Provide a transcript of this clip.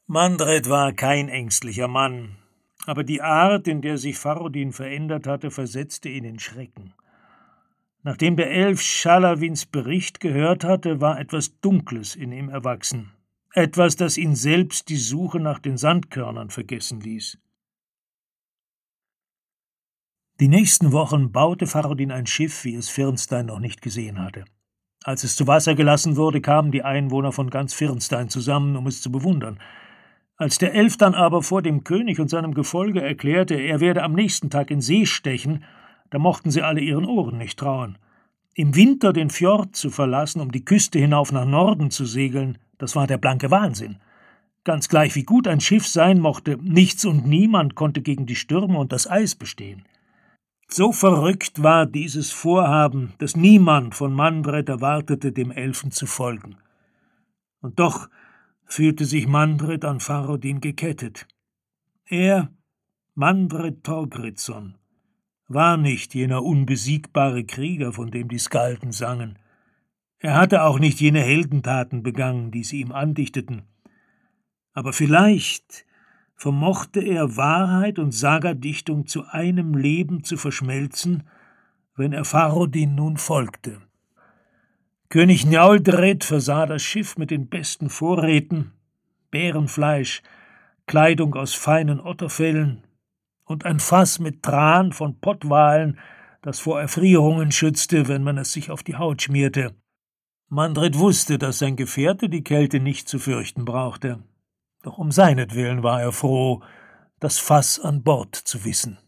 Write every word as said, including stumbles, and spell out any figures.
Mandred war kein ängstlicher Mann, aber die Art, in der sich Farodin verändert hatte, versetzte ihn in Schrecken. Nachdem der Elf Schalawins Bericht gehört hatte, war etwas Dunkles in ihm erwachsen, etwas, das ihn selbst die Suche nach den Sandkörnern vergessen ließ. Die nächsten Wochen baute Farodin ein Schiff, wie es Firnstein noch nicht gesehen hatte. Als es zu Wasser gelassen wurde, kamen die Einwohner von ganz Firnstein zusammen, um es zu bewundern. Als der Elf dann aber vor dem König und seinem Gefolge erklärte, er werde am nächsten Tag in See stechen, da mochten sie alle ihren Ohren nicht trauen. Im Winter den Fjord zu verlassen, um die Küste hinauf nach Norden zu segeln, das war der blanke Wahnsinn. Ganz gleich wie gut ein Schiff sein mochte, nichts und niemand konnte gegen die Stürme und das Eis bestehen. So verrückt war dieses Vorhaben, dass niemand von Mandred erwartete, dem Elfen zu folgen. Und doch fühlte sich Mandred an Farodin gekettet. Er, Mandred Thorgrímsson, war nicht jener unbesiegbare Krieger, von dem die Skalden sangen. Er hatte auch nicht jene Heldentaten begangen, die sie ihm andichteten. Aber vielleicht vermochte er Wahrheit und Sagadichtung zu einem Leben zu verschmelzen, wenn er Farodin nun folgte. König Njaldred versah das Schiff mit den besten Vorräten, Bärenfleisch, Kleidung aus feinen Otterfellen und ein Fass mit Tran von Pottwalen, das vor Erfrierungen schützte, wenn man es sich auf die Haut schmierte. Mandred wusste, dass sein Gefährte die Kälte nicht zu fürchten brauchte. Doch um seinetwillen war er froh, das Fass an Bord zu wissen.